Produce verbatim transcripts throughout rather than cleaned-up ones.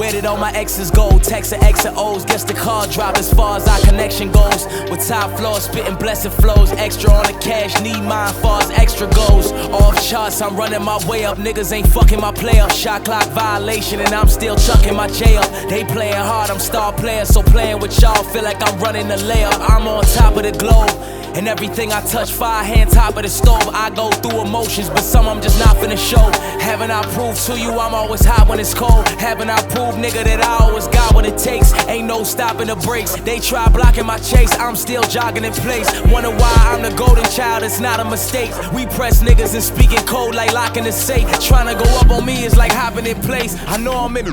Where did all my exes go? Text and X and O's, guess the car dropped as far as our connection goes. With top floors, spitting blessed flows. Extra on the cash, need mine far as extra goes. Off charts, I'm running my way up. Niggas ain't fucking my play up. Shot clock violation, and I'm still chucking my J up. They playing hard, I'm star player, so playing with y'all feel like I'm running the layup. I'm on top of the globe, and everything I touch, fire hand top of the stove. I go through emotions, but some I'm just not finna show. Haven't I proved to you I'm always hot when it's cold? Haven't I proved, nigga, that I always got what it takes? Ain't no stopping the brakes. They try blocking my chase, I'm still jogging in place. Wonder why I'm the golden child, it's not a mistake. We press niggas and speaking code like locking the safe. Trying to go up on me is like hopping in place. I know I'm in,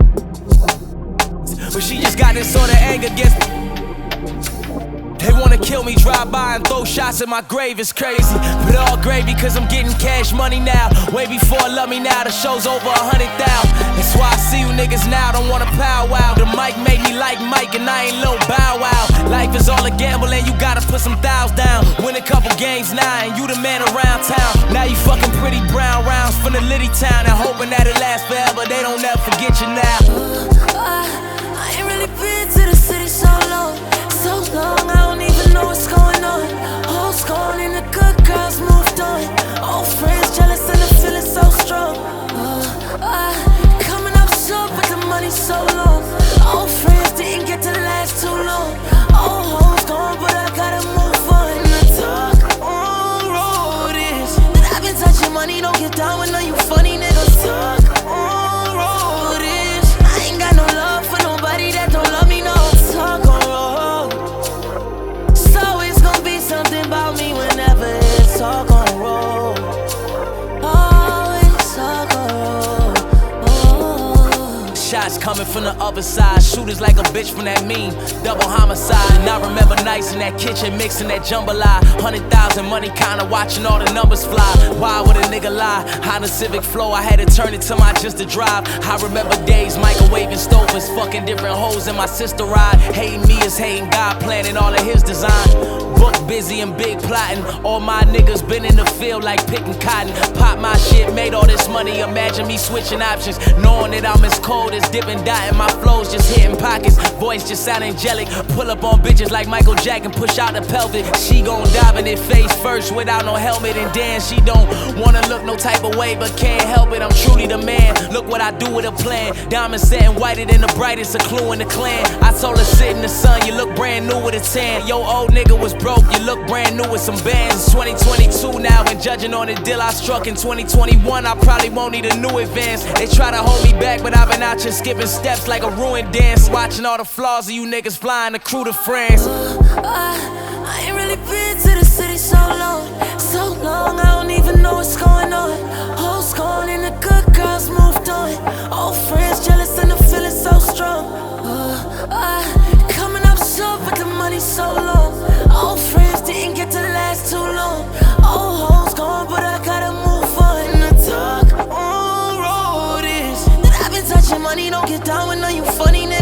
but she just got this sort of anger against me. They wanna kill me, drive by and throw shots at my grave, it's crazy. But all gravy cause I'm getting cash money now. Way before Love Me Now, the show's over a hundred thousand. That's why I see you niggas now, don't wanna powwow. The mic made me like Mike and I ain't low bow wow. Life is all a gamble and you gotta put some thoughs down. Win a couple games now and you the man around town. Now you fucking pretty brown rounds from the Liddy town and hoping that it lasts forever, they don't ever forget you now. uh, I ain't really been to the city so long. So long, I don't even know what's going on. Hoes gone and the good girls moved on. Old friends jealous and the feeling so strong. uh, uh, Coming up short but the money's so long. Old friends didn't get to last too long. Old hoes gone but I gotta move on. And the talk on road is that I've been touching money, don't get down when you funny niggas. Talk on road is I ain't got no love for nobody that don't love me, no. Talk on something about me whenever it's all gonna roll. Always all gonna roll. Oh. Shots coming from the other side, shooters like a bitch from that mean double homicide. And I remember nights in that kitchen mixing that jambalaya. Hundred thousand money kinda watching all the numbers fly. Why would a nigga lie? Honda Civic Flow, I had to turn it to my just to drive. I remember days microwaving stovers, fucking different hoes in my sister ride. Hating me is hating God, planning all of his design. Book busy and big plotting. All my niggas been in the field like picking cotton. Pop my shit, made all this money. Imagine me switching options, knowing that I'm as cold as dipping, dotting. My flows just hitting pockets, voice just sound angelic. Pull up on bitches like Michael Jackson, push out the pelvic. She gon' dive in it face first without no helmet, and then she don't wanna look no type of way, but can't help it. I'm truly the man. Look what I do with a plan. Diamonds setting whiter than the brightest, a clue in the clan. I told her sit in the sun, you look brand new with a tan. Yo, old nigga was broke, you look brand new with some bands. It's twenty twenty-two now, and judging on the deal I struck in twenty twenty-one, I probably won't need a new advance. They try to hold me back, but I've been out here skipping steps like a ruined dance. Watching all the flaws of you niggas flying the crew to France. uh, uh, I ain't really been to the city so long. So long, I don't even know what's going on. Hoes gone and the good girls moved on. Old friends jealous and the feeling so strong. uh, uh, Coming up short but the money's so long. Old friends didn't get to last too long. Old hoes gone but I gotta move on. And the talk on road is that I've been touching money, don't get down when you funny niggas.